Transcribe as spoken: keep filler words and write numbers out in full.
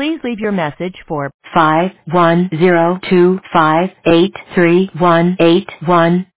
Please leave your message for five one zero two five eight three one eight one.